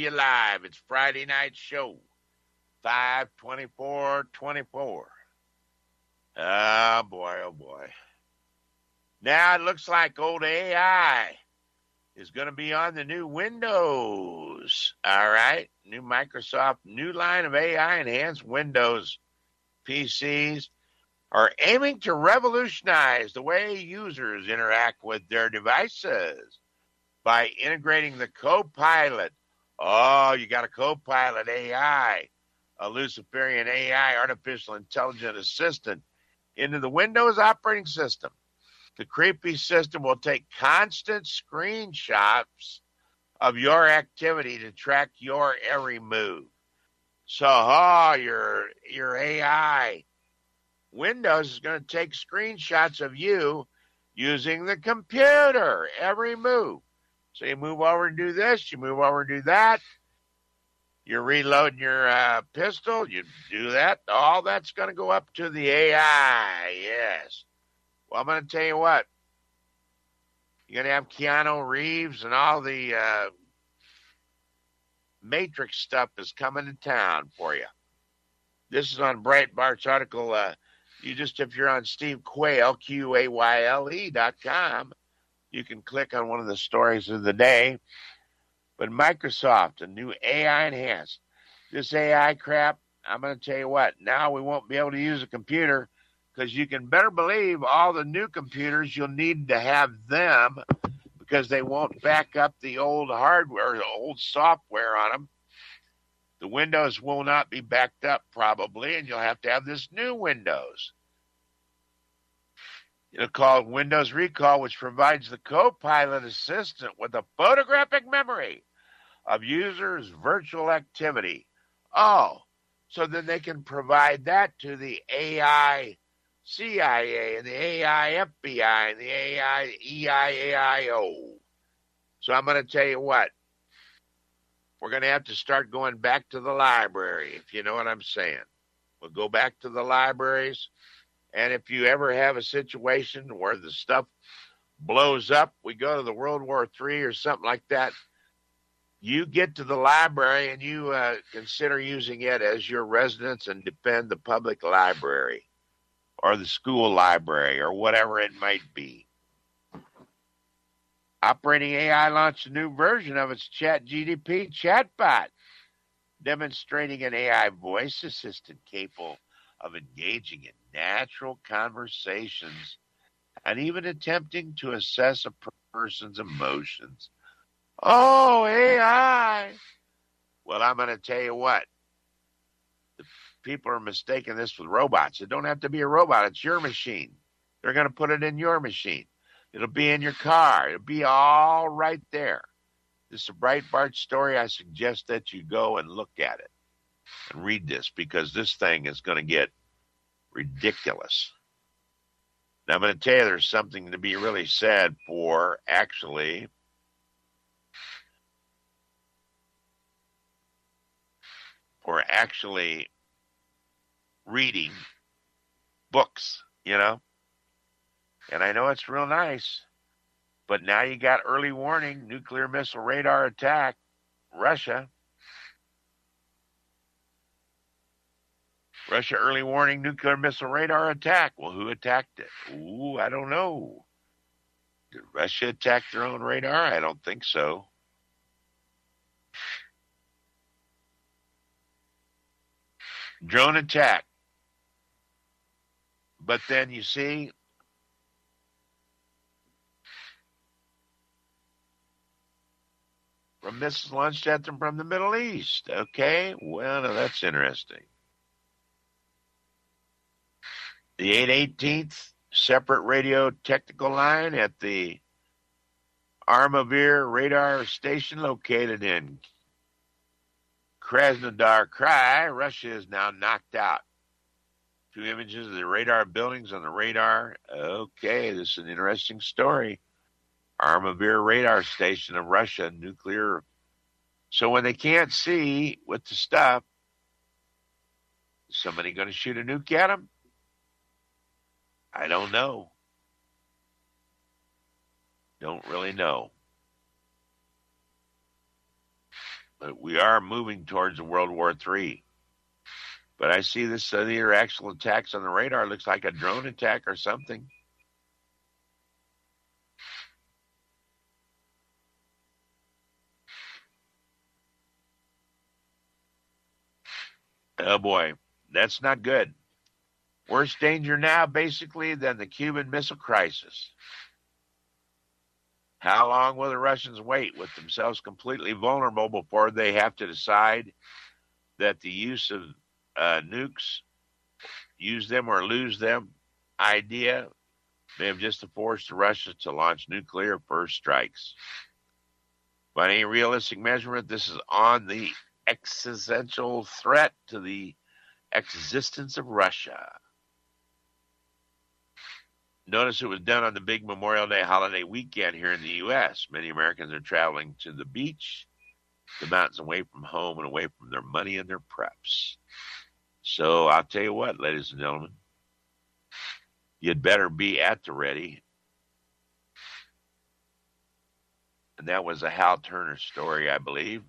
you live. It's Friday night show, 5/24/24. Oh, boy, oh, boy. Now it looks like old AI is going to be on the new Windows. All right. New Microsoft, new line of AI enhanced Windows PCs are aiming to revolutionize the way users interact with their devices by integrating the Copilot. Oh, you got a Copilot AI, a Luciferian AI, artificial intelligent assistant, into the Windows operating system. The creepy system will take constant screenshots of your activity to track your every move. So, your AI Windows is going to take screenshots of you using the computer, every move. So you move over and do this, you move over and do that. You're reloading your pistol, you do that. All that's going to go up to the AI, yes. Well, I'm going to tell you what. You're going to have Keanu Reeves and all the Matrix stuff is coming to town for you. This is on Breitbart's article. If you're on Steve Quayle, QAYLE.com, you can click on one of the stories of the day. But Microsoft, a new AI enhanced. This AI crap, I'm going to tell you what, now we won't be able to use a computer because you can better believe all the new computers, you'll need to have them because they won't back up the old hardware, the old software on them. The Windows will not be backed up probably, and you'll have to have this new Windows. It'll call Windows Recall, which provides the Copilot assistant with a photographic memory of users' virtual activity. Oh, so then they can provide that to the AI CIA and the AI FBI and the AI EIAIO. So I'm going to tell you what. We're going to have to start going back to the library, if you know what I'm saying. We'll go back to the libraries. And if you ever have a situation where the stuff blows up, we go to the World War III or something like that, you get to the library and you consider using it as your residence and defend the public library or the school library or whatever it might be. Operating AI launched a new version of its ChatGPT chatbot, demonstrating an AI voice assistant capable of engaging in natural conversations and even attempting to assess a person's emotions. Oh, AI! Well, I'm going to tell you what. The people are mistaking this with robots. It don't have to be a robot. It's your machine. They're going to put it in your machine. It'll be in your car. It'll be all right there. This is a Breitbart story. I suggest that you go and look at it and read this because this thing is going to get ridiculous. Now, I'm going to tell you there's something to be really said for actually reading books, you know. And I know it's real nice, but now you got early warning, nuclear missile radar attack, Russia. Russia early warning, nuclear missile radar attack. Well, who attacked it? Ooh, I don't know. Did Russia attack their own radar? I don't think so. Drone attack. But then you see, from missiles launched at them from the Middle East. Okay, well, now that's interesting. The 818th separate radio technical line at the Armavir radar station located in Krasnodar Krai, Russia, is now knocked out. 2 images of the radar buildings on the radar. Okay, this is an interesting story. Armavir radar station of Russia, nuclear. So when they can't see with the stuff, is somebody going to shoot a nuke at them? I don't know. Don't really know. But we are moving towards a World War III. But I see this either actual attacks on the radar. Looks like a drone attack or something. Oh boy, that's not good. Worse danger now, basically, than the Cuban Missile Crisis. How long will the Russians wait with themselves completely vulnerable before they have to decide that the use of nukes, use them or lose them idea may have just forced Russia to launch nuclear first strikes? By any realistic measurement, this is on the existential threat to the existence of Russia. Notice it was done on the big Memorial Day holiday weekend here in the U.S. Many Americans are traveling to the beach, the mountains, away from home and away from their money and their preps. So I'll tell you what, ladies and gentlemen, you'd better be at the ready. And that was a Hal Turner story, I believe.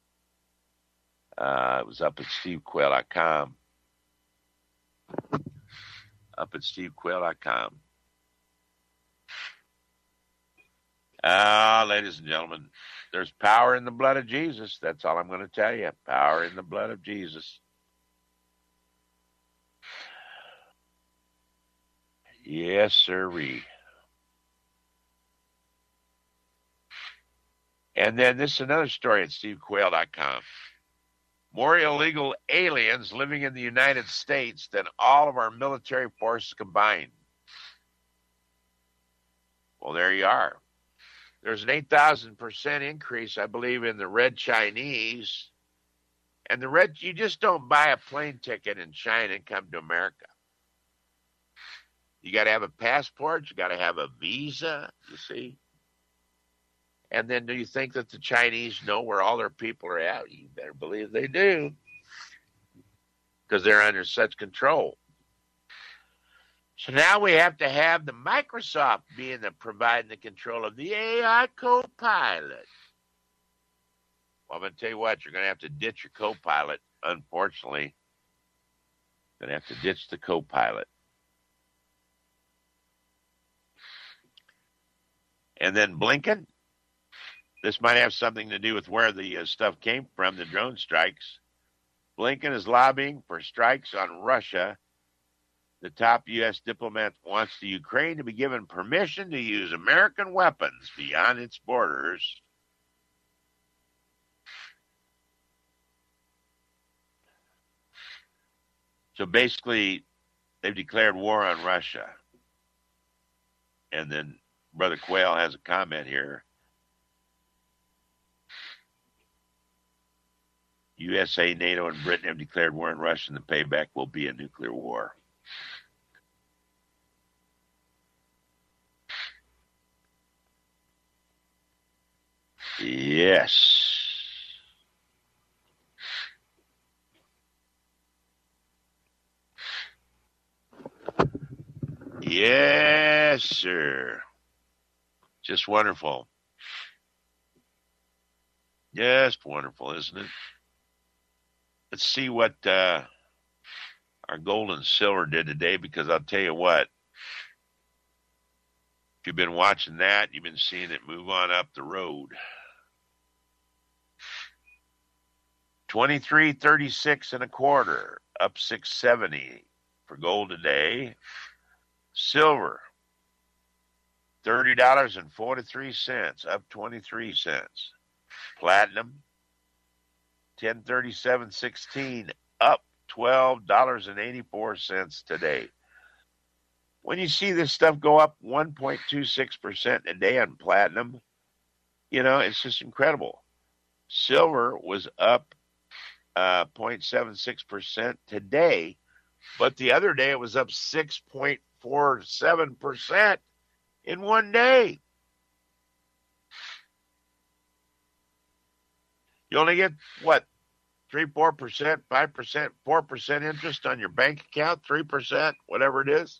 It was up at stevequail.com. Up at stevequail.com. Ladies and gentlemen, there's power in the blood of Jesus. That's all I'm going to tell you. Power in the blood of Jesus. Yes, sirree. And then this is another story at stevequail.com. More illegal aliens living in the United States than all of our military forces combined. Well, there you are. There's an 8,000% increase, I believe, in the red Chinese. And the red, you just don't buy a plane ticket in China and come to America. You got to have a passport. You got to have a visa, you see. And then do you think that the Chinese know where all their people are at? You better believe they do, because they're under such control. So now we have to have the Microsoft being providing the control of the AI Copilot. Well, I'm going to tell you what, you're going to have to ditch your Copilot, unfortunately. You're going to have to ditch the Copilot. And then Blinken. This might have something to do with where the stuff came from, the drone strikes. Blinken is lobbying for strikes on Russia. The top U.S. diplomat wants the Ukraine to be given permission to use American weapons beyond its borders. So basically, they've declared war on Russia. And then Brother Quayle has a comment here. USA, NATO, and Britain have declared war on Russia, and the payback will be a nuclear war. Yes. Yes, sir. Just wonderful. Just wonderful, isn't it? Let's see what our gold and silver did today, because I'll tell you what, if you've been watching that, you've been seeing it move on up the road. 23.36 and a quarter, up 6.70 for gold today. Silver, $30.43, up 23 cents. Platinum, 1037.16, up $12.84 today. When you see this stuff go up 1.26% a day on platinum, you know, it's just incredible. Silver was up 0.76% today, but the other day it was up 6.47% in one day. You only get, what, 3%, 4%, 5%, 4% interest on your bank account, 3%, whatever it is,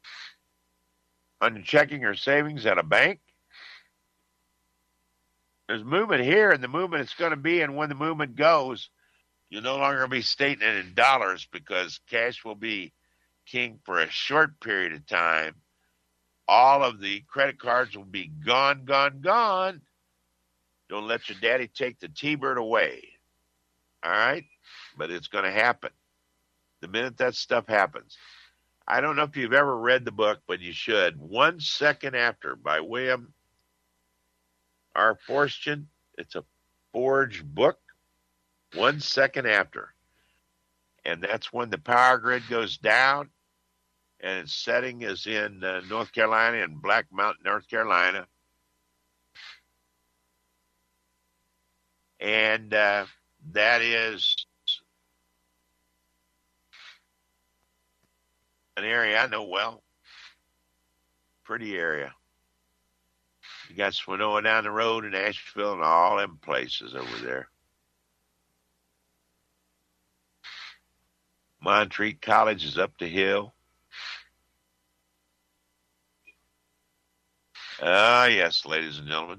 on your checking or savings at a bank. There's movement here, and the movement it's going to be, and when the movement goes, you're no longer going to be stating it in dollars because cash will be king for a short period of time. All of the credit cards will be gone, gone, gone. Don't let your daddy take the T-Bird away. All right? But it's going to happen the minute that stuff happens. I don't know if you've ever read the book, but you should. 1 Second After by William R. Forstchen. It's a forged book. 1 second after. And that's when the power grid goes down, and its setting is in North Carolina and Black Mountain, North Carolina. And that is an area I know well. Pretty area. You got Swinoa down the road in Asheville and all them places over there. Montreat College is up the hill. Ah, yes, ladies and gentlemen.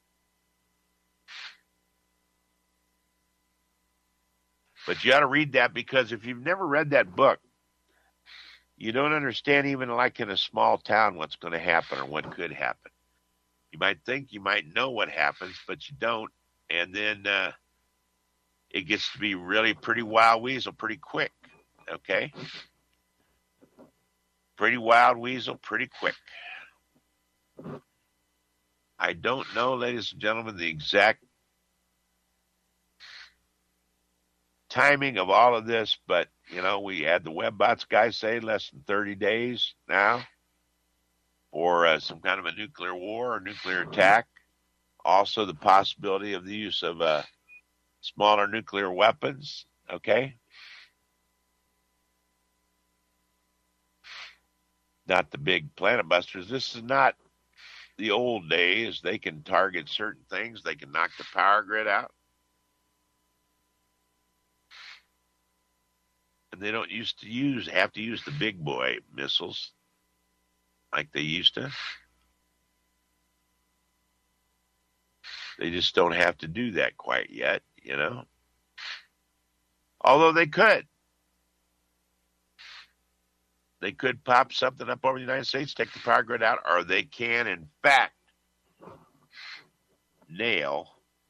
But you ought to read that, because if you've never read that book, you don't understand, even like in a small town, what's going to happen or what could happen. You might think you might know what happens, but you don't. And then it gets to be really pretty wild weasel pretty quick. Okay? Pretty wild weasel pretty quick. I don't know, ladies and gentlemen, the exact timing of all of this, but, you know, we had the WebBots guy say less than 30 days now for some kind of a nuclear war or nuclear attack. Also the possibility of the use of smaller nuclear weapons, okay? Not the big planet busters. This is not the old days. They can target certain things. They can knock the power grid out. And they don't have to use the big boy missiles like they used to. They just don't have to do that quite yet, you know. Although they could. They could pop something up over the United States, take the power grid out, or they can, in fact, nail.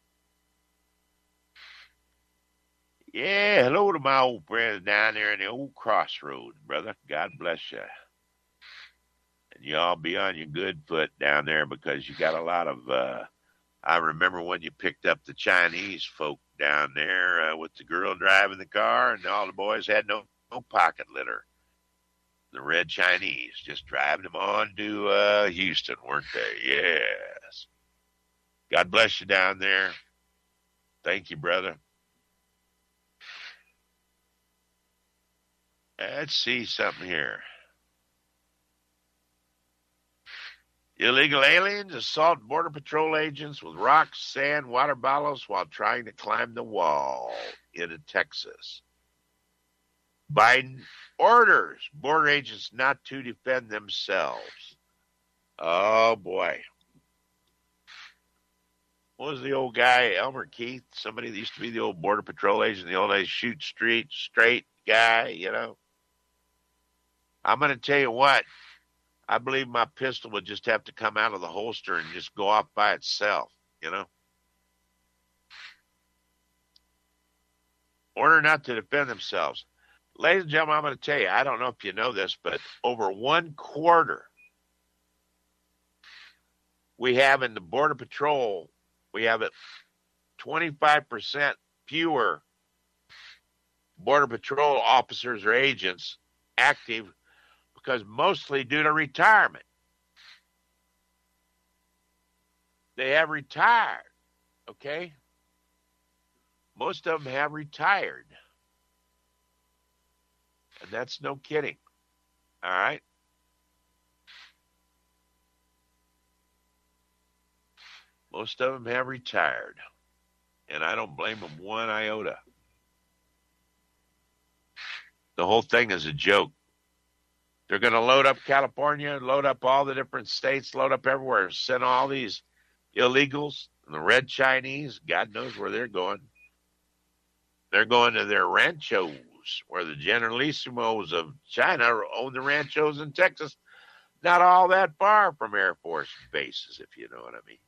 Yeah, hello to my old friends down there in the old crossroads, brother. God bless you. And you all be on your good foot down there, because you got a lot of, I remember when you picked up the Chinese folk down there with the girl driving the car, and all the boys had no pocket litter. The red Chinese, just driving them on to Houston, weren't they? Yes. God bless you down there. Thank you, brother. Let's see something here. Illegal aliens assault Border Patrol agents with rocks, sand, water bottles while trying to climb the wall into Texas. Biden orders border agents not to defend themselves. Oh, boy. What was the old guy, Elmer Keith? Somebody that used to be the old Border Patrol agent in the old days, shoot straight guy, you know. I'm going to tell you what. I believe my pistol would just have to come out of the holster and just go off by itself, you know. Order not to defend themselves. Ladies and gentlemen, I'm going to tell you, I don't know if you know this, but over 1/4 we have in the Border Patrol, we have 25% fewer Border Patrol officers or agents active, because mostly due to retirement. They have retired, okay? Most of them have retired. And that's no kidding, all right? Most of them have retired, and I don't blame them one iota. The whole thing is a joke. They're going to load up California, load up all the different states, load up everywhere, send all these illegals. And the Red Chinese, God knows where they're going. They're going to their ranchos, where the generalissimos of China own the ranchos in Texas. Not all that far from Air Force bases, if you know what I mean.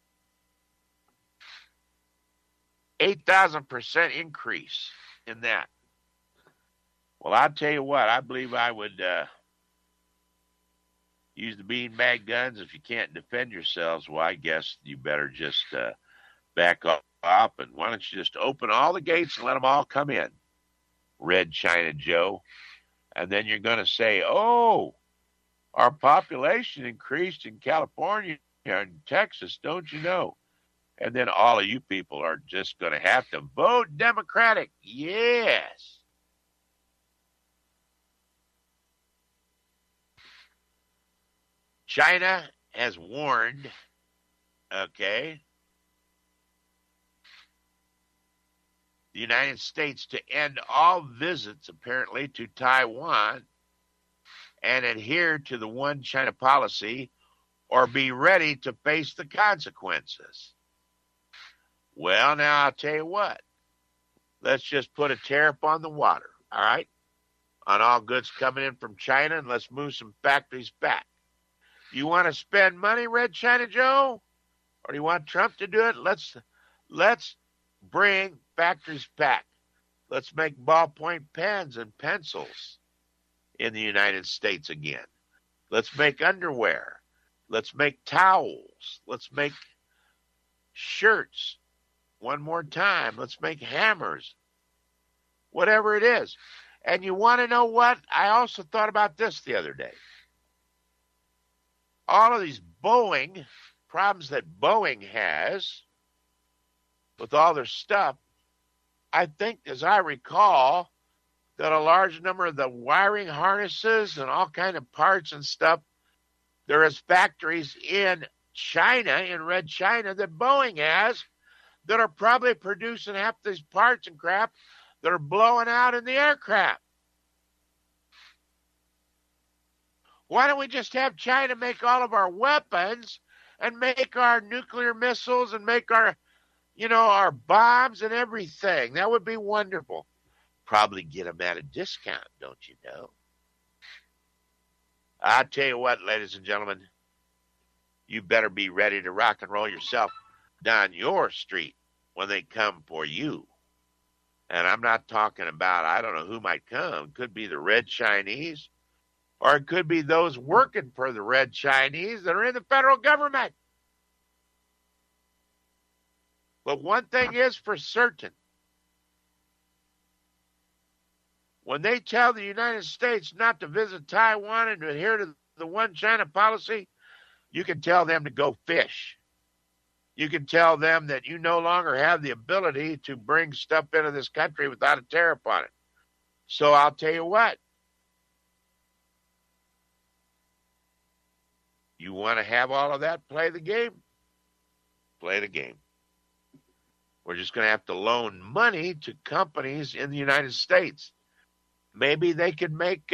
8,000% increase in that. Well, I'll tell you what, I believe I would use the beanbag guns. If you can't defend yourselves, well, I guess you better just back up, and why don't you just open all the gates and let them all come in, Red China Joe. And then you're going to say, oh, our population increased in California and Texas, don't you know? And then all of you people are just going to have to vote Democratic. Yes. China has warned, okay, the United States to end all visits, apparently, to Taiwan and adhere to the one China policy or be ready to face the consequences. Well, now I'll tell you what. Let's just put a tariff on the water, all right, on all goods coming in from China, and let's move some factories back. You want to spend money, Red China Joe? Or do you want Trump to do it? Let's bring factories back. Let's make ballpoint pens and pencils in the United States again. Let's make underwear. Let's make towels. Let's make shirts. One more time. Let's make hammers. Whatever it is. And you want to know what? I also thought about this the other day. All of these Boeing problems that Boeing has with all their stuff, I think, as I recall, that a large number of the wiring harnesses and all kind of parts and stuff, there is factories in China, in Red China, that Boeing has that are probably producing half these parts and crap that are blowing out in the aircraft. Why don't we just have China make all of our weapons and make our nuclear missiles and make our, our bombs and everything? That would be wonderful. Probably get them at a discount, don't you know? I tell you what, ladies and gentlemen, you better be ready to rock and roll yourself down your street when they come for you. And I'm not talking about, I don't know who might come. It could be the Red Chinese, or it could be those working for the Red Chinese that are in the federal government. But one thing is for certain. When they tell the United States not to visit Taiwan and to adhere to the one China policy, you can tell them to go fish. You can tell them that you no longer have the ability to bring stuff into this country without a tariff on it. So I'll tell you what. You want to have all of that? Play the game. Play the game. We're just going to have to loan money to companies in the United States. Maybe they could make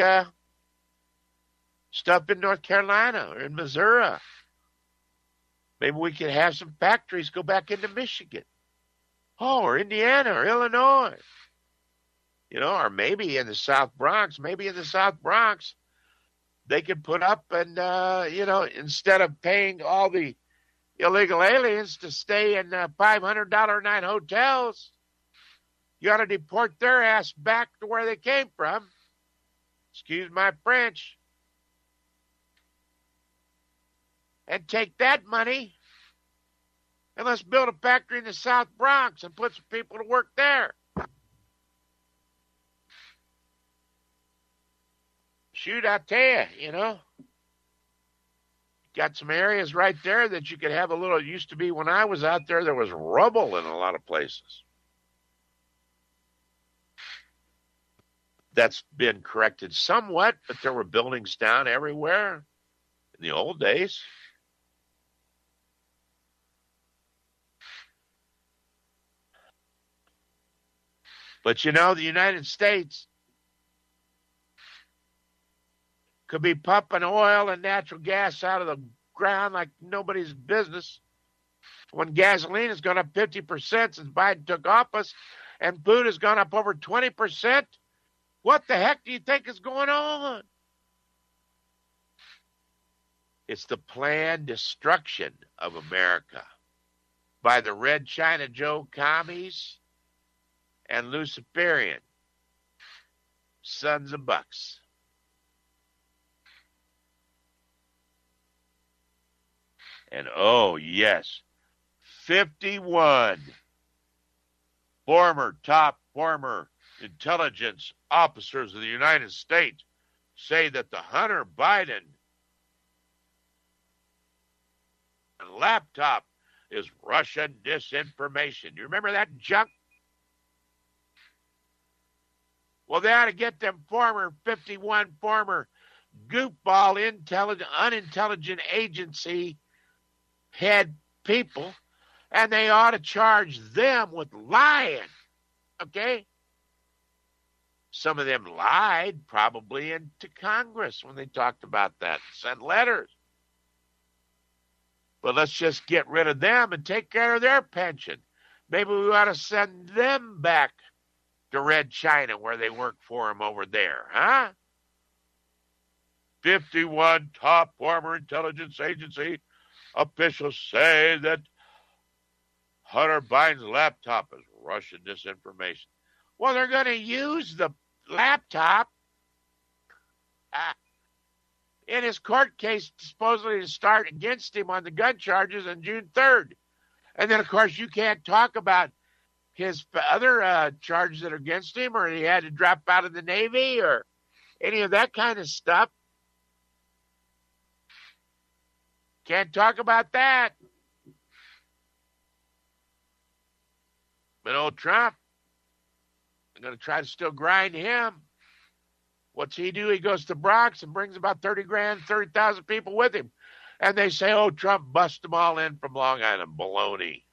stuff in North Carolina or in Missouri. Maybe we could have some factories go back into Michigan. Or Indiana or Illinois. Or maybe in the South Bronx. Maybe in the South Bronx, they could put up and, instead of paying all the illegal aliens to stay in $500 a night hotels, you ought to deport their ass back to where they came from. Excuse my French. And take that money and let's build a factory in the South Bronx and put some people to work there. Shoot, I tell you, got some areas right there that you could have a little, it used to be when I was out there was rubble in a lot of places. That's been corrected somewhat, but there were buildings down everywhere in the old days. But the United States could be pumping oil and natural gas out of the ground like nobody's business. when gasoline has gone up 50% since Biden took office and food has gone up over 20%? What the heck do you think is going on? It's the planned destruction of America by the Red China Joe commies and Luciferian sons of bucks. And oh, yes, 51 top former intelligence officers of the United States say that the Hunter Biden laptop is Russian disinformation. You remember that junk? Well, they ought to get them 51 former goofball unintelligent agency head people, and they ought to charge them with lying. Okay? Some of them lied probably into Congress when they talked about that, sent letters. But let's just get rid of them and take care of their pension. Maybe we ought to send them back to Red China where they work for them over there, huh? 51 top former intelligence agency officials say that Hunter Biden's laptop is Russian disinformation. Well, they're going to use the laptop in his court case supposedly to start against him on the gun charges on June 3rd. And then, of course, you can't talk about his other charges that are against him, or he had to drop out of the Navy, or any of that kind of stuff. Can't talk about that. But old Trump, I'm going to try to still grind him. What's he do? He goes to Bronx and brings about 30,000 people with him. And they say, oh, Trump bust them all in from Long Island. Baloney.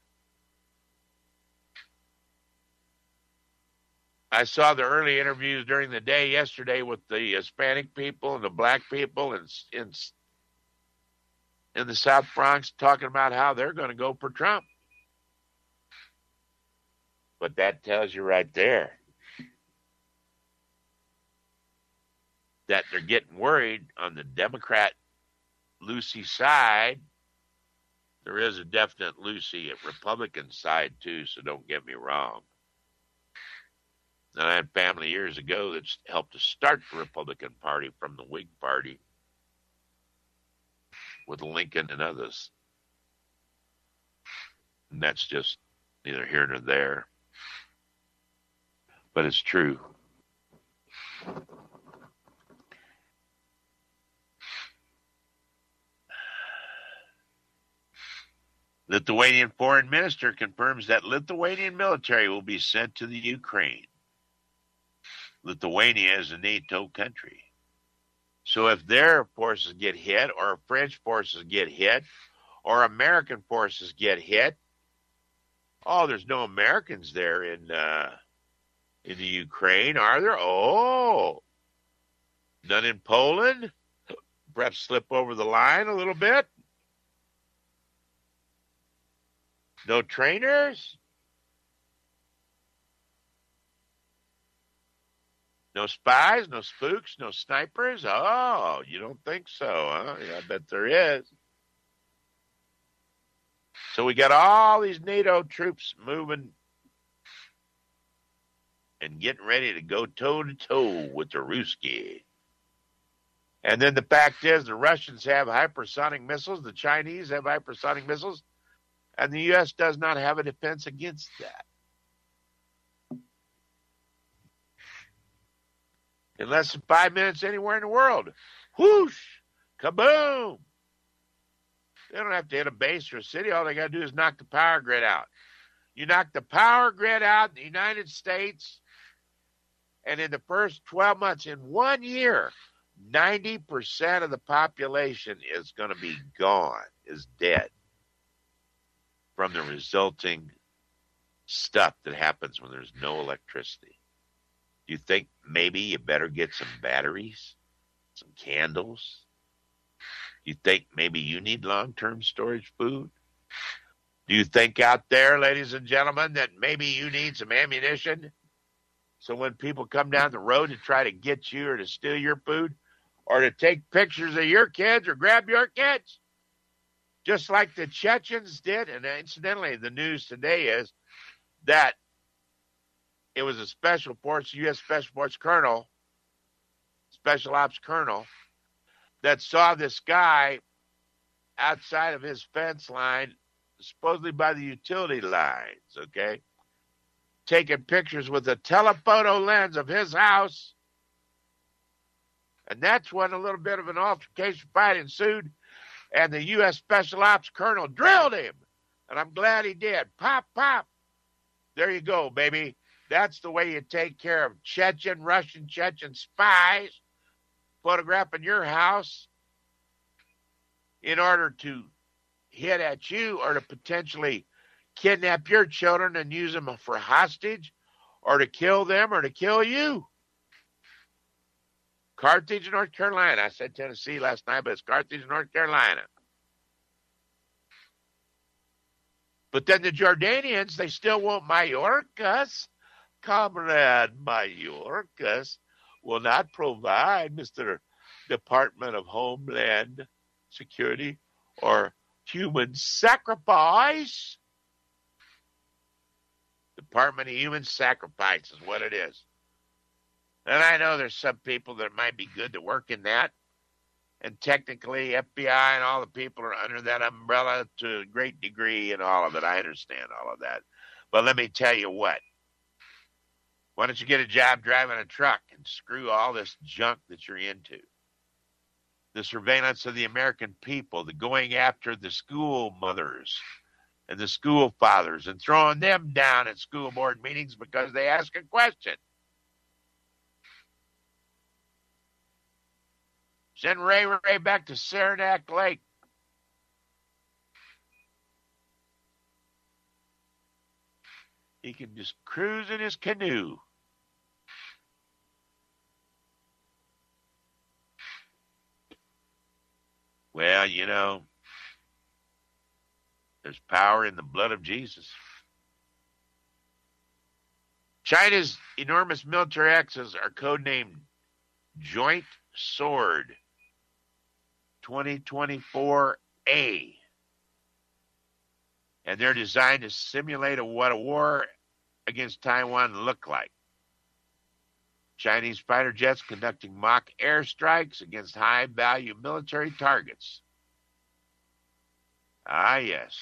I saw the early interviews during the day yesterday with the Hispanic people and the black people in the South Bronx talking about how they're going to go for Trump. But that tells you right there that they're getting worried on the Democrat Lucy side. There is a definite Lucy at Republican side too, so don't get me wrong. And I had family years ago that helped to start the Republican Party from the Whig Party with Lincoln and others. And that's just neither here nor there. But it's true. Lithuanian foreign minister confirms that Lithuanian military will be sent to the Ukraine. Lithuania is a NATO country. So if their forces get hit, or French forces get hit, or American forces get hit, oh, there's no Americans there in the Ukraine, are there? Oh, none in Poland? Perhaps slip over the line a little bit? No trainers? No spies, no spooks, no snipers? Oh, you don't think so, huh? Yeah, I bet there is. So we got all these NATO troops moving and getting ready to go toe-to-toe with the Ruski. And then the fact is the Russians have hypersonic missiles, the Chinese have hypersonic missiles, and the U.S. does not have a defense against that. In less than 5 minutes anywhere in the world, whoosh, kaboom. They don't have to hit a base or a city. All they got to do is knock the power grid out. You knock the power grid out in the United States, and in the first 12 months, in 1 year, 90% of the population is going to be gone, is dead from the resulting stuff that happens when there's no electricity. Do you think maybe you better get some batteries, some candles? Do you think maybe you need long-term storage food? Do you think out there, ladies and gentlemen, that maybe you need some ammunition? So when people come down the road to try to get you or to steal your food or to take pictures of your kids or grab your kids, just like the Chechens did. And incidentally, the news today is that it was a special force, U.S. Special Force colonel, special ops colonel, that saw this guy outside of his fence line, supposedly by the utility lines, okay, taking pictures with a telephoto lens of his house. And that's when a little bit of an altercation fight ensued, and the U.S. Special Ops colonel drilled him. And I'm glad he did. Pop, pop. There you go, baby. That's the way you take care of Russian Chechen spies photographing your house in order to hit at you or to potentially kidnap your children and use them for hostage or to kill them or to kill you. Carthage, North Carolina. I said Tennessee last night, but it's Carthage, North Carolina. But then the Jordanians, they still want Mayorkas. Comrade Mayorkas will not provide, Mr. Department of Homeland Security, or human sacrifice. Department of Human Sacrifice is what it is. And I know there's some people that might be good to work in that. And technically, FBI and all the people are under that umbrella to a great degree and all of it. I understand all of that. But let me tell you what. Why don't you get a job driving a truck and screw all this junk that you're into? The surveillance of the American people, the going after the school mothers and the school fathers and throwing them down at school board meetings because they ask a question. Send Ray back to Saranac Lake. He can just cruise in his canoe. Well, you know, there's power in the blood of Jesus. China's enormous military axes are codenamed Joint Sword 2024A. And they're designed to simulate what a war against Taiwan looked like. Chinese fighter jets conducting mock airstrikes against high-value military targets. Ah, yes.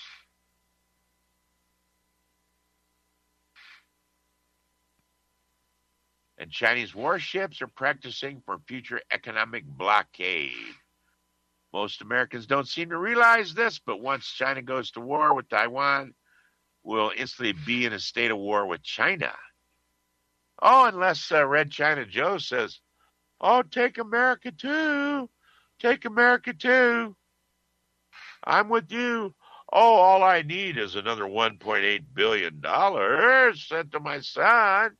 And Chinese warships are practicing for future economic blockade. Most Americans don't seem to realize this, but once China goes to war with Taiwan, we'll instantly be in a state of war with China. Oh, unless Red China Joe says, oh, take America too. Take America too. I'm with you. Oh, all I need is another $1.8 billion sent to my son.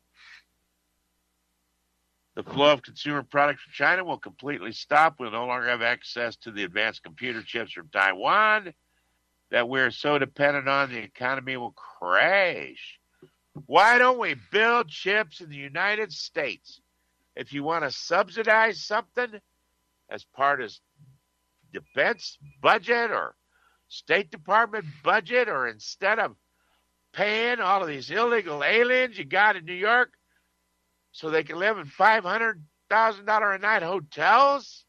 The flow of consumer products from China will completely stop. We'll no longer have access to the advanced computer chips from Taiwan that we're so dependent on. The economy will crash. Why don't we build chips in the United States? If you want to subsidize something as part of defense budget or State Department budget, or instead of paying all of these illegal aliens you got in New York so they can live in $500,000 a night hotels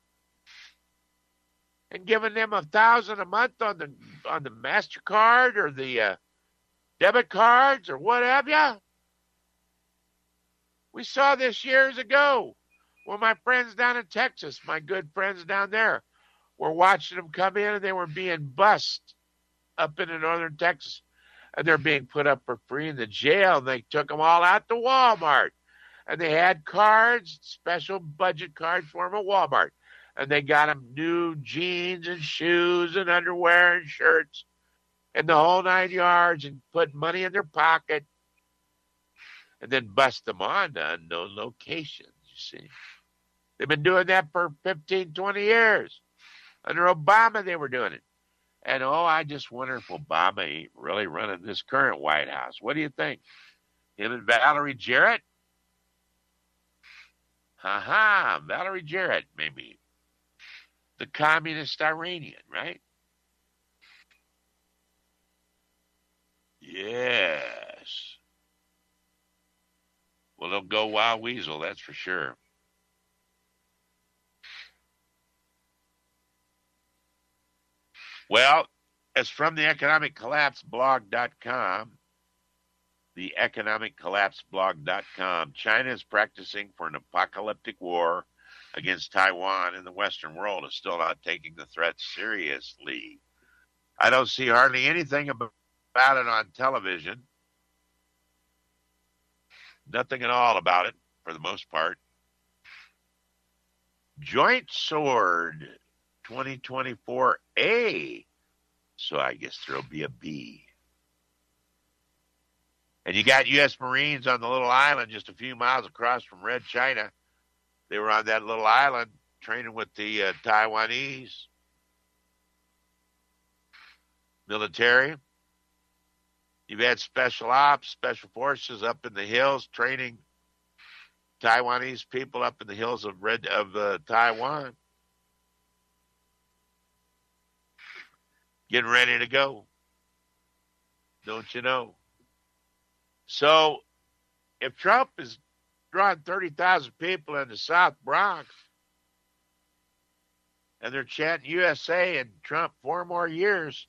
and giving them $1,000 a month on the MasterCard or the debit cards or what have you. We saw this years ago when my friends down in Texas, my good friends down there, were watching them come in and they were being bussed up into northern Texas. And they're being put up for free in the jail. And they took them all out to Walmart. And they had cards, special budget cards for them at Walmart. And they got them new jeans and shoes and underwear and shirts and the whole 9 yards, and put money in their pocket and then bust them on to unknown locations, you see. They've been doing that for 15, 20 years. Under Obama, they were doing it. And I just wonder if Obama ain't really running this current White House. What do you think? Him and Valerie Jarrett? Ha, Valerie Jarrett, maybe. The communist Iranian, right? Yes. Well, they'll go Wild Weasel, that's for sure. Well, as from the economiccollapseblog.com, the economiccollapseblog.com, China is practicing for an apocalyptic war against Taiwan, and the Western world is still not taking the threat seriously. I don't see hardly anything about it on television. Nothing at all about it, for the most part. Joint Sword 2024A. So I guess there'll be a B. And you got U.S. Marines on the little island just a few miles across from Red China. They were on that little island training with the Taiwanese military. You've had special ops, special forces up in the hills training Taiwanese people up in the hills of Taiwan. Getting ready to go. Don't you know? So if Trump is drawing 30,000 people in the South Bronx and they're chanting USA and Trump 4 more years,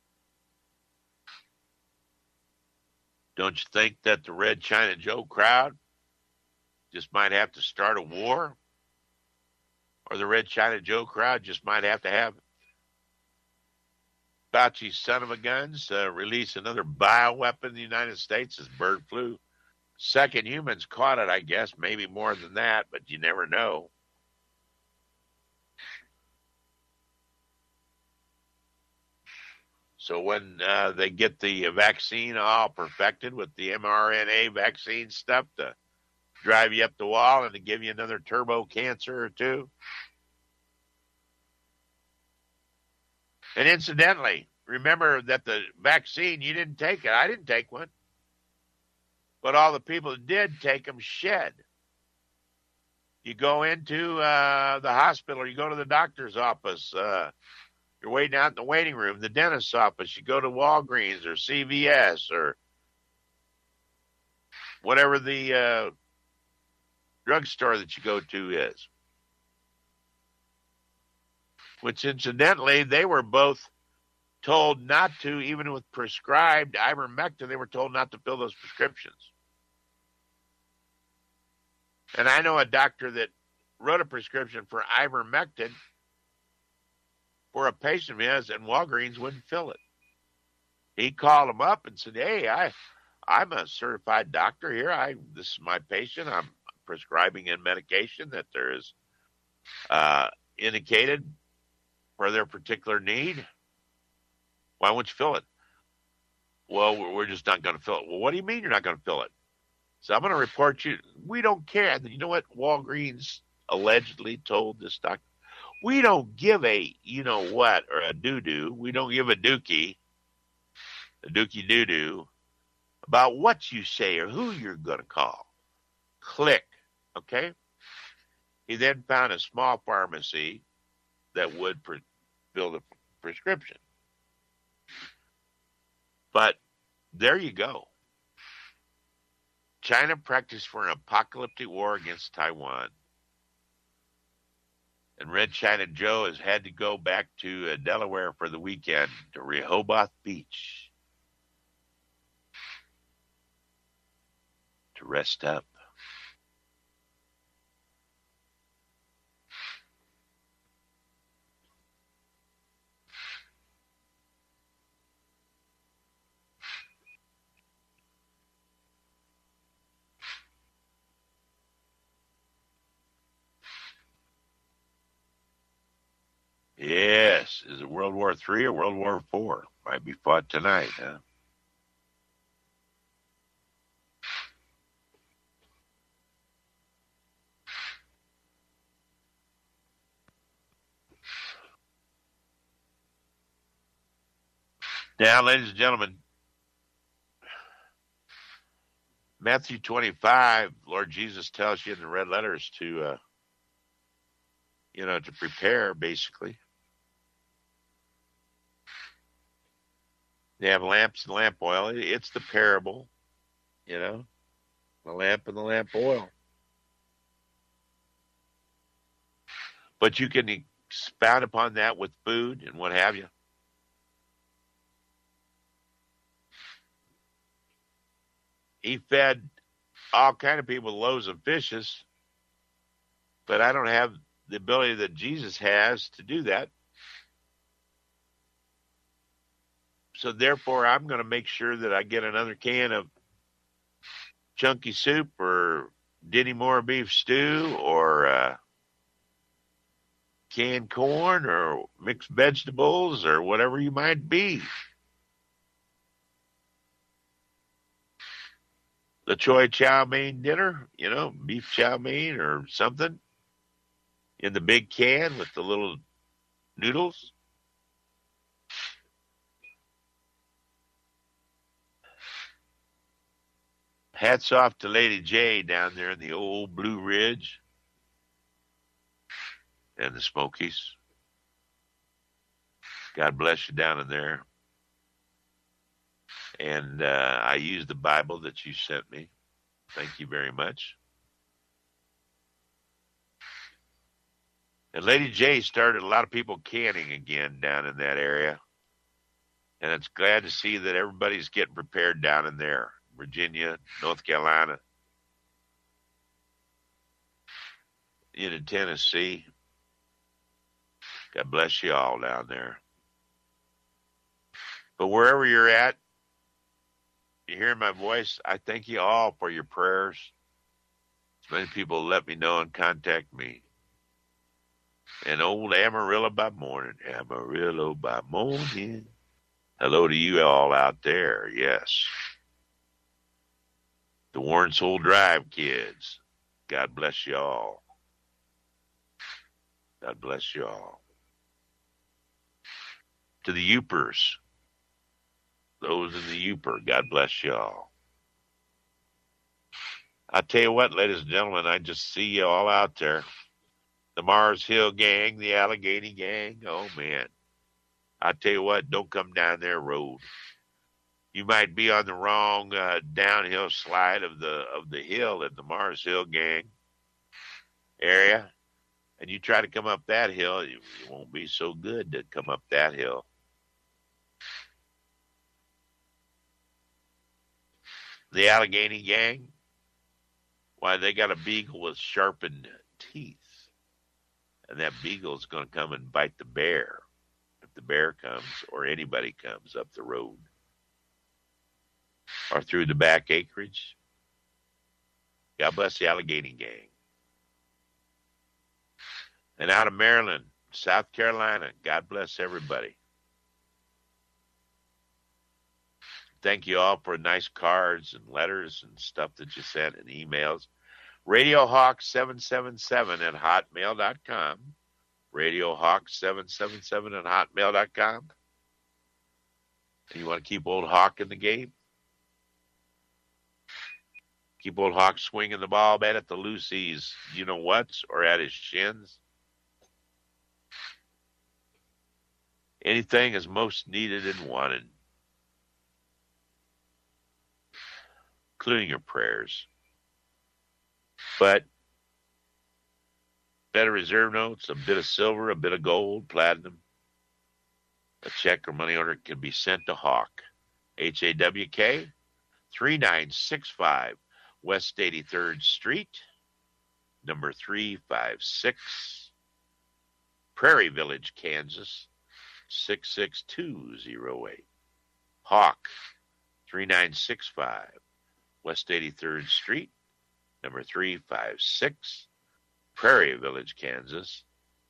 don't you think that the Red China Joe crowd just might have to start a war? Or the Red China Joe crowd just might have to have Fauci's son of a guns release another bioweapon in the United States as bird flu. Second humans caught it, I guess, maybe more than that, but you never know. So when they get the vaccine all perfected with the mRNA vaccine stuff to drive you up the wall and to give you another turbo cancer or two. And incidentally, remember that the vaccine, you didn't take it. I didn't take one. But all the people that did take them shed. You go into the hospital, you go to the doctor's office, you're waiting out in the waiting room, the dentist's office, you go to Walgreens or CVS or whatever the drugstore that you go to is. Which incidentally, they were both told not to, even with prescribed ivermectin, they were told not to fill those prescriptions. And I know a doctor that wrote a prescription for ivermectin for a patient of his, and Walgreens wouldn't fill it. He called him up and said, "Hey, I'm a certified doctor here. This is my patient. I'm prescribing a medication that there is indicated for their particular need. Why won't you fill it?" "Well, we're just not going to fill it." "Well, what do you mean you're not going to fill it?" "So I'm going to report you." "We don't care." And you know what Walgreens allegedly told this doctor? "We don't give a you-know-what or a doo-doo. We don't give a dookie doo-doo about what you say or who you're going to call." Click. Okay? He then found a small pharmacy that would fill the prescription. But there you go. China practiced for an apocalyptic war against Taiwan. And Red China Joe has had to go back to Delaware for the weekend to Rehoboth Beach to rest up. Yes. Is it World War III or World War IV? Might be fought tonight, huh? Now, ladies and gentlemen, Matthew 25, Lord Jesus tells you in the red letters to, to prepare, basically. They have lamps and lamp oil. It's the parable, the lamp and the lamp oil. But you can expound upon that with food and what have you. He fed all kind of people with loaves of fishes, but I don't have the ability that Jesus has to do that. So therefore, I'm going to make sure that I get another can of chunky soup or Denny Moore beef stew or canned corn or mixed vegetables or whatever you might be. The choy chow mein dinner, beef chow mein or something in the big can with the little noodles. Hats off to Lady J down there in the old Blue Ridge and the Smokies. God bless you down in there. And I used the Bible that you sent me. Thank you very much. And Lady J started a lot of people canning again down in that area. And it's glad to see that everybody's getting prepared down in there. Virginia, North Carolina, into Tennessee. God bless you all down there. But wherever you're at, you hear my voice, I thank you all for your prayers. As many people let me know and contact me. And old Amarillo by morning, Amarillo by morning. Hello to you all out there, yes. The Warren Soul Drive kids, God bless you all. God bless you all. To the Upers, those in the Uper, God bless you all. I tell you what, ladies and gentlemen, I just see you all out there. The Mars Hill gang, the Allegheny gang, oh man. I tell you what, don't come down their road. You might be on the wrong downhill slide of the hill in the Mars Hill gang area, and you try to come up that hill, it won't be so good to come up that hill. The Allegheny gang, why, they got a beagle with sharpened teeth, and that beagle is going to come and bite the bear if the bear comes or anybody comes up the road. Or through the back acreage. God bless the Allegheny gang. And out of Maryland, South Carolina, God bless everybody. Thank you all for nice cards and letters and stuff that you sent and emails. RadioHawk777 at hotmail.com. RadioHawk777 at hotmail.com. And you want to keep old Hawk in the game? Keep old Hawk swinging the ball bat at the Lucy's you-know-whats or at his shins. Anything is most needed and wanted, including your prayers. But better reserve notes, a bit of silver, a bit of gold, platinum, a check or money order can be sent to Hawk, Hawk, 3965 West 83rd Street, number 356, Prairie Village, Kansas, 66208. Hawk, 3965 West 83rd Street, number 356, Prairie Village, Kansas,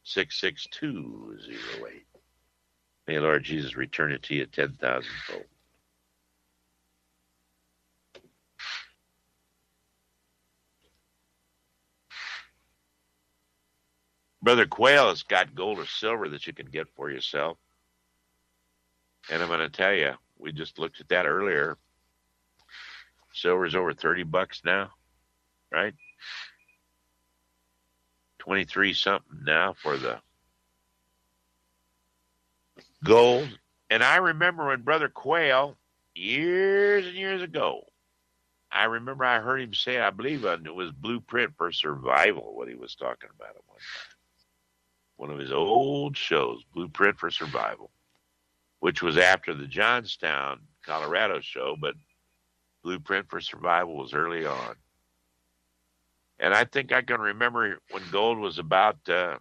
66208. May Lord Jesus return it to you 10,000-fold. Brother Quayle has got gold or silver that you can get for yourself. And I'm going to tell you, we just looked at that earlier. Silver's over $30 now, right? 23 something now for the gold. And I remember when Brother Quayle, years and years ago, I remember I heard him say, I believe it was Blueprint for Survival, what he was talking about at one time. One of his old shows, Blueprint for Survival, which was after the Johnstown, Colorado show, but Blueprint for Survival was early on. And I think I can remember when gold was about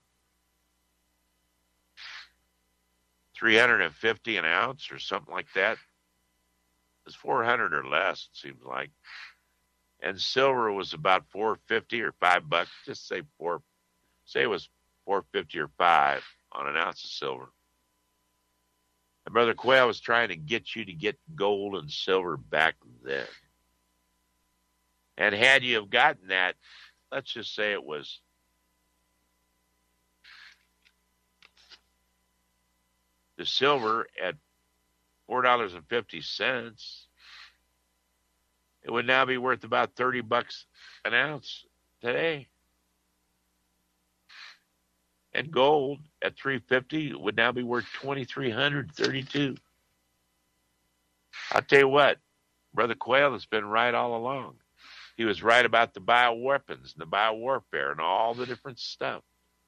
350 an ounce or something like that. It was 400 or less, it seems like. And silver was about 450 or $5. Just say it was 450 or 5 on an ounce of silver. And Brother Quayle was trying to get you to get gold and silver back then. And had you have gotten that, let's just say it was the silver at $4.50, it would now be worth about $30 an ounce today. And gold at $350 would now be worth $2,332. I'll tell you what, Brother Quayle has been right all along. He was right about the bioweapons and the biowarfare and all the different stuff.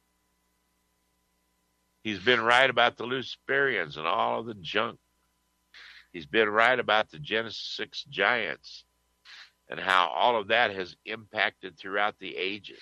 He's been right about the Luciferians and all of the junk. He's been right about the Genesis 6 giants and how all of that has impacted throughout the ages.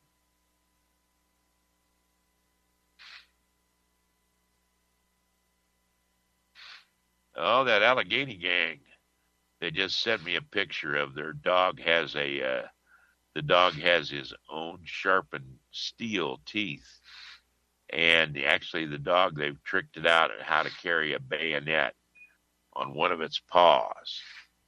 Oh, that Allegheny gang. They just sent me a picture of their dog has the dog has his own sharpened steel teeth. And actually the dog, they've tricked it out at how to carry a bayonet on one of its paws.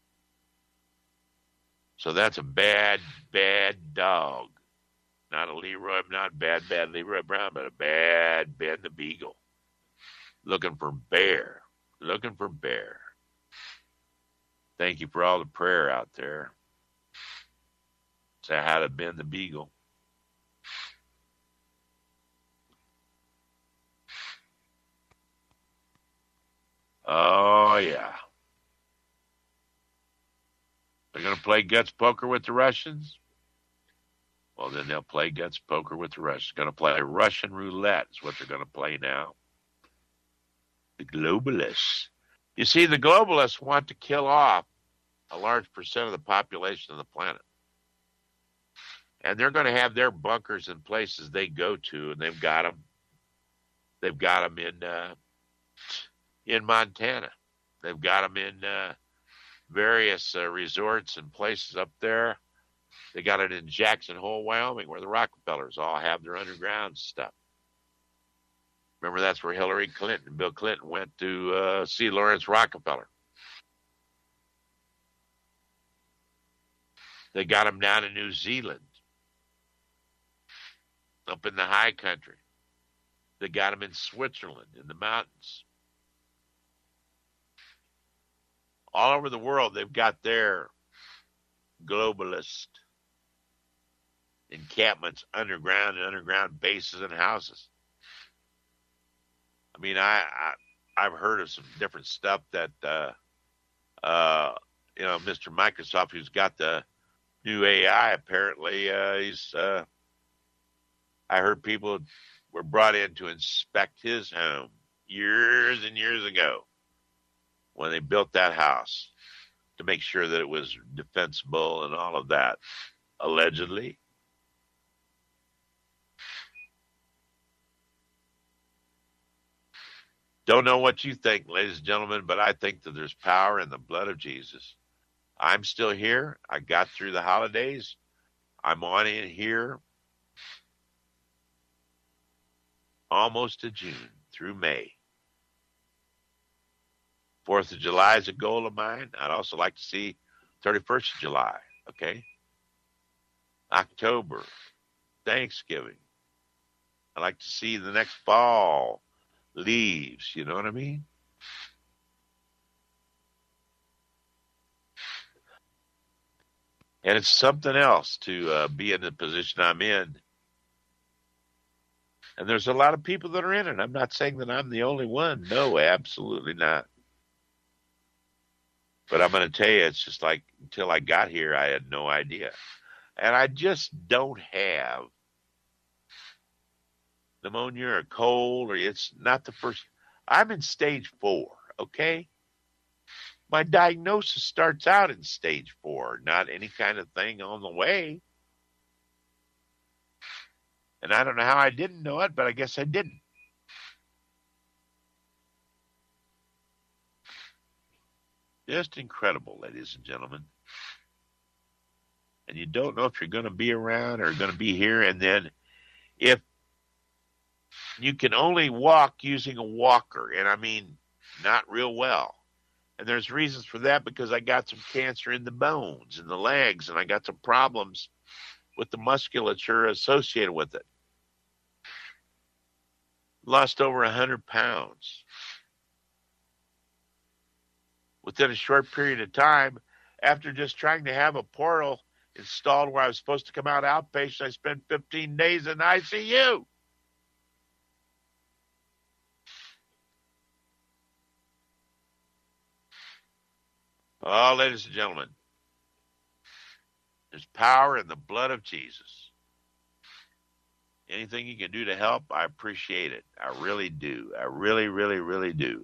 So that's a bad, bad dog. Not a Leroy, not bad Leroy Brown, but a bad Ben the Beagle. Looking for bear. Thank you for all the prayer out there. Say how to Ben the Beagle. Oh, yeah. They're going to play guts poker with the Russians? Well, then they'll play guts poker with the Russians. Going to play Russian roulette is what they're going to play now. The globalists. You see, the globalists want to kill off a large percent of the population of the planet. And they're going to have their bunkers in places they go to, and they've got them. They've got them in Montana. They've got them in various resorts and places up there. They got it in Jackson Hole, Wyoming, where the Rockefellers all have their underground stuff. Remember, that's where Hillary Clinton and Bill Clinton went to see Lawrence Rockefeller. They got them down in New Zealand, up in the high country. They got them in Switzerland, in the mountains. All over the world, they've got their globalist encampments underground and underground bases and houses. I mean, I've heard of some different stuff that Mr. Microsoft, who's got the new AI, apparently I heard people were brought in to inspect his home years and years ago when they built that house to make sure that it was defensible and all of that, allegedly. Don't know what you think, ladies and gentlemen, but I think that there's power in the blood of Jesus. I'm still here. I got through the holidays. I'm on in here almost to June through May. 4th of July is a goal of mine. I'd also like to see 31st of July, okay? October, Thanksgiving. I'd like to see the next fall leaves, you know what I mean? And it's something else to be in the position I'm in. And there's a lot of people that are in it. I'm not saying that I'm the only one. No, absolutely not. But I'm going to tell you, it's just like until I got here, I had no idea. And I just don't have pneumonia or cold, or it's not the first. I'm in stage 4, okay? My diagnosis starts out in stage 4, not any kind of thing on the way. And I don't know how I didn't know it, but I guess I didn't. Just incredible, ladies and gentlemen. And you don't know if you're going to be around or going to be here. And then if you can only walk using a walker, and I mean not real well. And there's reasons for that because I got some cancer in the bones and the legs, and I got some problems with the musculature associated with it. Lost over 100 pounds. Within a short period of time, after just trying to have a portal installed where I was supposed to come out outpatient, I spent 15 days in ICU. Oh, ladies and gentlemen, there's power in the blood of Jesus. Anything you can do to help, I appreciate it. I really do. I really, really, really do.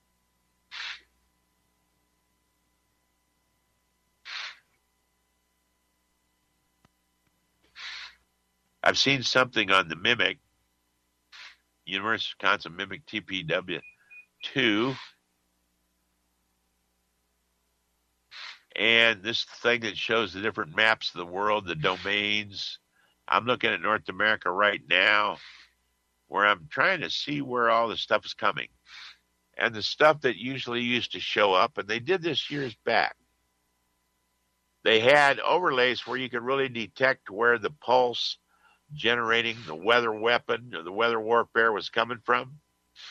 I've seen something on the Mimic, University of Wisconsin Mimic TPW2, and this thing that shows the different maps of the world, the domains. I'm looking at North America right now, where I'm trying to see where all the stuff is coming. And the stuff that usually used to show up, and they did this years back, they had overlays where you could really detect where the pulse generating the weather weapon or the weather warfare was coming from.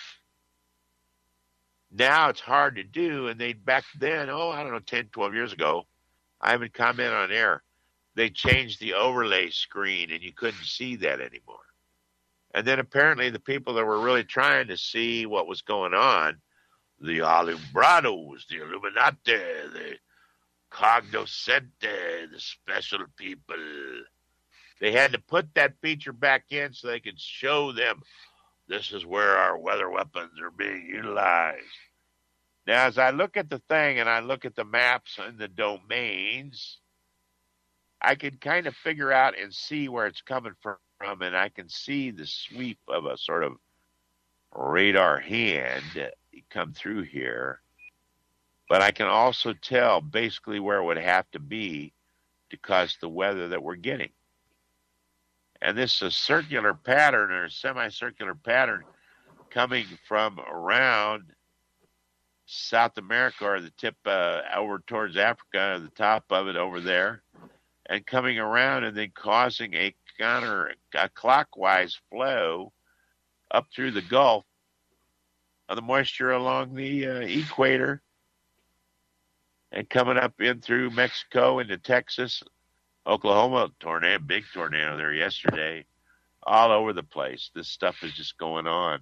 Now it's hard to do, and they back then, 10, 12 years ago, I haven't commented on air, they changed the overlay screen, and you couldn't see that anymore. And then apparently the people that were really trying to see what was going on, the Alumbrados, the Illuminati, the Cognoscente, the special people, they had to put that feature back in so they could show them this is where our weather weapons are being utilized. Now, as I look at the thing and I look at the maps and the domains, I can kind of figure out and see where it's coming from, and I can see the sweep of a sort of radar hand come through here. But I can also tell basically where it would have to be to cause the weather that we're getting. And this is a circular pattern or a semicircular pattern coming from around South America or the tip over towards Africa, the top of it over there, and coming around and then causing a clockwise flow up through the Gulf of the moisture along the equator and coming up in through Mexico into Texas, Oklahoma, tornado, big tornado there yesterday, all over the place. This stuff is just going on.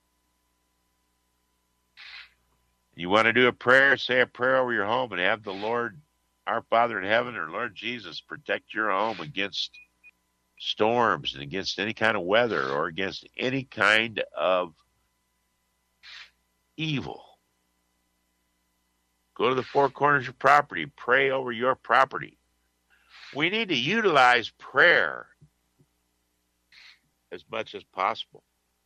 You want to do a prayer, say a prayer over your home and have the Lord, our Father in heaven, or Lord Jesus, protect your home against storms and against any kind of weather or against any kind of evil. Go to the four corners of your property, pray over your property. We need to utilize prayer as much as possible.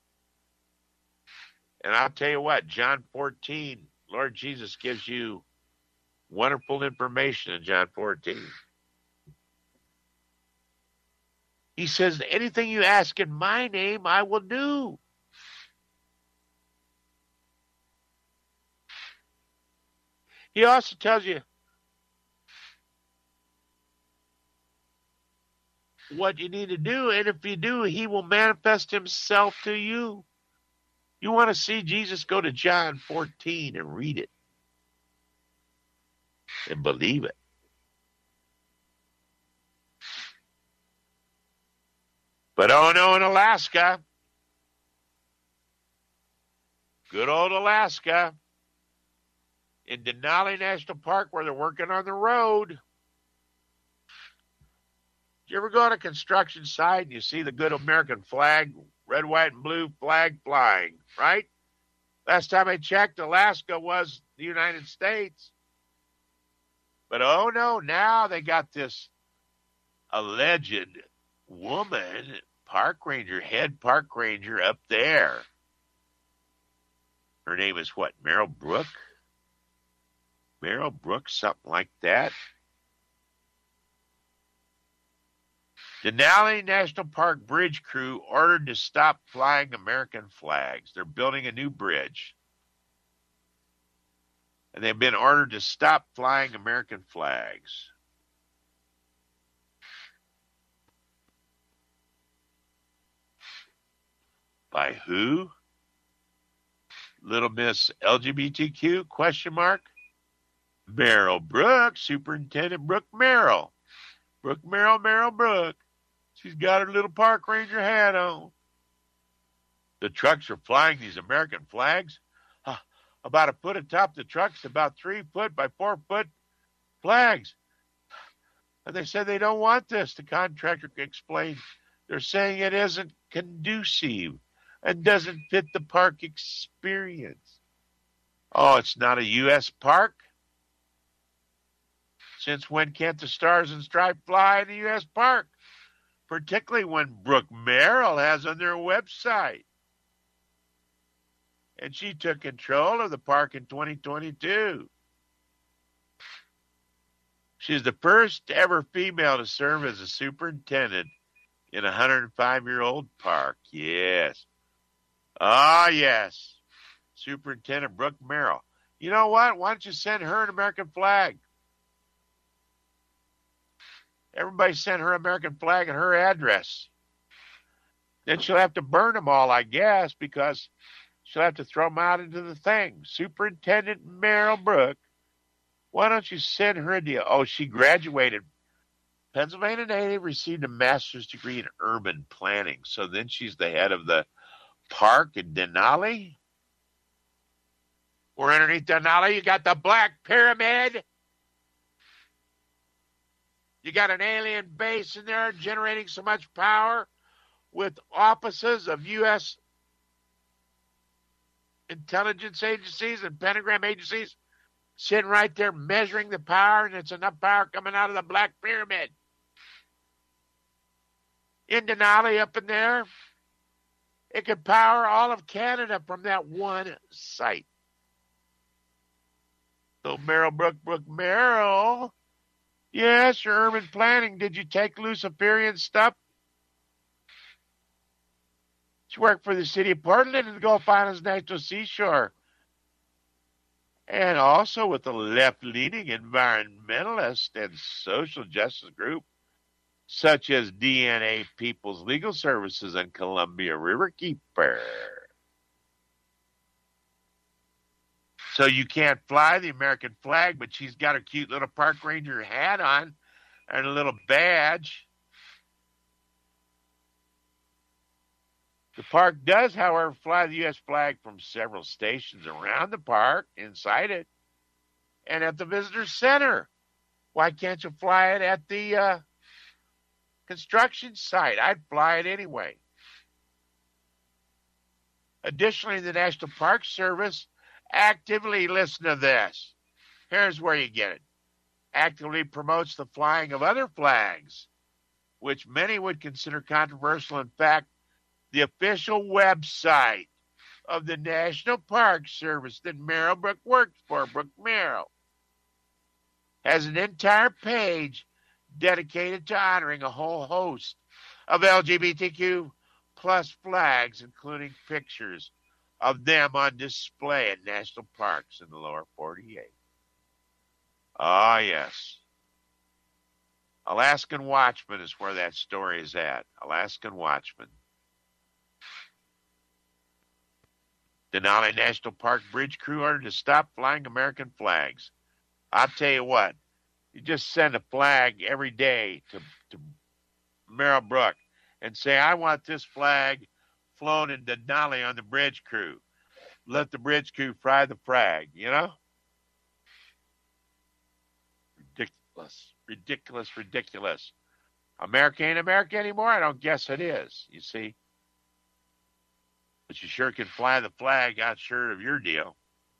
And I'll tell you what, John 14, Lord Jesus gives you wonderful information in John 14. He says, anything you ask in my name, I will do. He also tells you what you need to do, and if you do, he will manifest himself to you. You want to see Jesus, go to John 14 and read it and believe it. But oh no, in Alaska, good old Alaska, in Denali National Park where they're working on the road. Did you ever go on a construction site and you see the good American flag, red, white, and blue flag flying, right? Last time I checked, Alaska was the United States. But oh no, now they got this alleged woman, head park ranger up there. Her name is what, Meryl Brook? Meryl Brook, something like that. Denali National Park bridge crew ordered to stop flying American flags. They're building a new bridge. And they've been ordered to stop flying American flags. By who? Little Miss LGBTQ, question mark? Meryl Brook, Superintendent Brooke Merrill. Brooke Merrill, Meryl Brook. She's got her little park ranger hat on. The trucks are flying these American flags. About a foot atop the trucks, about 3 foot by 4 foot flags. And they said they don't want this. The contractor explained. They're saying it isn't conducive and doesn't fit the park experience. Oh, it's not a U.S. park? Since when can't the Stars and Stripes fly in the U.S. park? Particularly when Brooke Merrill has on their website. And she took control of the park in 2022. She's the first ever female to serve as a superintendent in a 105-year-old park. Yes. Ah, yes. Superintendent Brooke Merrill. You know what? Why don't you send her an American flag? Everybody sent her American flag and her address. Then she'll have to burn them all, I guess, because she'll have to throw them out into the thing. Superintendent Meryl Brook, why don't you send her a deal? Oh, she graduated. Pennsylvania native, received a master's degree in urban planning. So then she's the head of the park in Denali. Or underneath Denali, you got the Black Pyramid. You got an alien base in there generating so much power with offices of U.S. intelligence agencies and pentagram agencies sitting right there measuring the power, and it's enough power coming out of the Black Pyramid. In Denali up in there, it could power all of Canada from that one site. So Meryl Brooke Merrill, yes, your urban planning. Did you take Luciferian stuff? She worked for the city of Portland and the Gulf Islands National Seashore. And also with the left-leaning environmentalist and social justice group, such as DNA People's Legal Services and Columbia Riverkeeper. So you can't fly the American flag, but she's got her cute little park ranger hat on and a little badge. The park does, however, fly the U.S. flag from several stations around the park, inside it, and at the visitor center. Why can't you fly it at the construction site? I'd fly it anyway. Additionally, the National Park Service actively, listen to this. Here's where you get it. Actively promotes the flying of other flags, which many would consider controversial. In fact, the official website of the National Park Service that Meryl Brook works for, Brooke Merrill, has an entire page dedicated to honoring a whole host of LGBTQ plus flags, including pictures of them on display in national parks in the lower 48. Ah, yes. Alaskan Watchman is where that story is at. Alaskan Watchman. Denali National Park bridge crew ordered to stop flying American flags. I'll tell you what, you just send a flag every day to Meryl Brook, and say, I want this flag flown in Denali on the bridge crew. Let the bridge crew fly the flag, you know? Ridiculous. America ain't America anymore? I don't guess it is, you see. But you sure can fly the flag, not sure of your deal.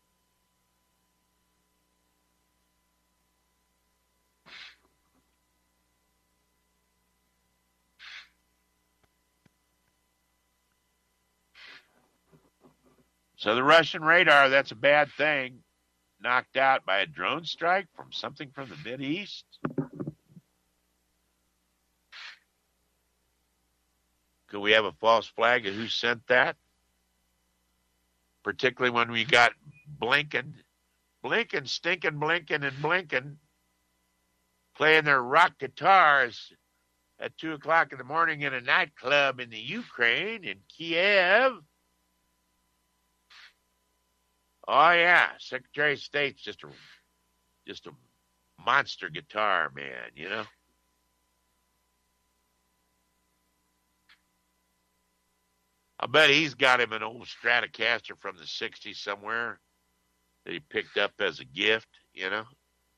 So the Russian radar, that's a bad thing. Knocked out by a drone strike from something from the Mideast. Could we have a false flag of who sent that? Particularly when we got Blinken, playing their rock guitars at 2 o'clock in the morning in a nightclub in the Ukraine, in Kiev. Oh yeah, Secretary of State's just a monster guitar man, you know. I bet he's got him an old Stratocaster from the 60s somewhere that he picked up as a gift, you know.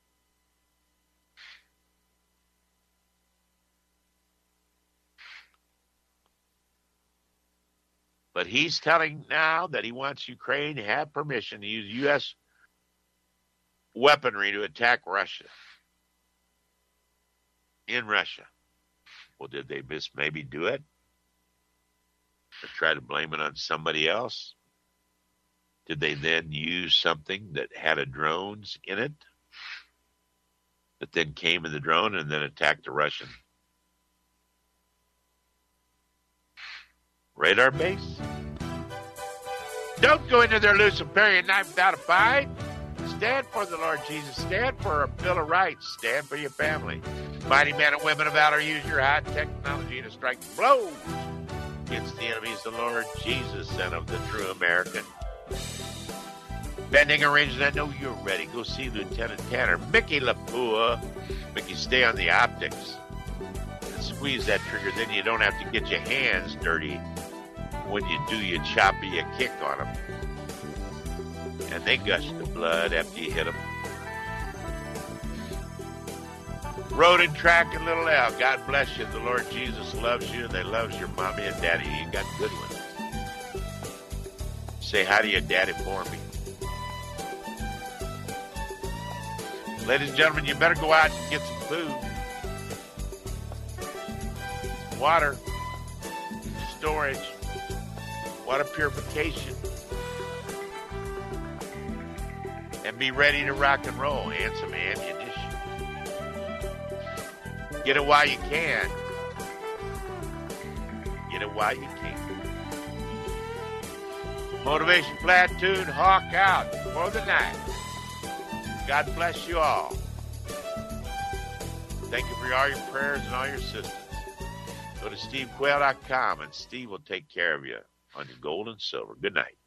But he's telling now that he wants Ukraine to have permission to use U.S. weaponry to attack Russia. In Russia. Well, did they maybe do it? Or try to blame it on somebody else? Did they then use something that had a drones in it that then came in the drone and then attacked the Russian radar base? Don't go into their Luciferian night without a fight. Stand for the Lord Jesus. Stand for a Bill of Rights. Stand for your family. Mighty men and women of valor, use your high technology to strike blows against the enemies of the Lord Jesus and of the true American. Bending arrangements, I know you're ready. Go see Lieutenant Tanner. Mickey Lapua. Mickey, stay on the optics. And squeeze that trigger, then you don't have to get your hands dirty. When you do, you choppy, you kick on them. And they gush the blood after you hit them. Road and Track and Little L, God bless you. The Lord Jesus loves you, and they loves your mommy and daddy. You got good ones. Say hi to your daddy for me. Ladies and gentlemen, you better go out and get some food, water, storage, water purification, and be ready to rock and roll and some ammunition. Get it while you can. Get it while you can. Motivation Platoon, Hawk out for the night. God bless you all. Thank you for all your prayers and all your assistance. Go to stevequail.com and Steve will take care of you on your gold and silver. Good night.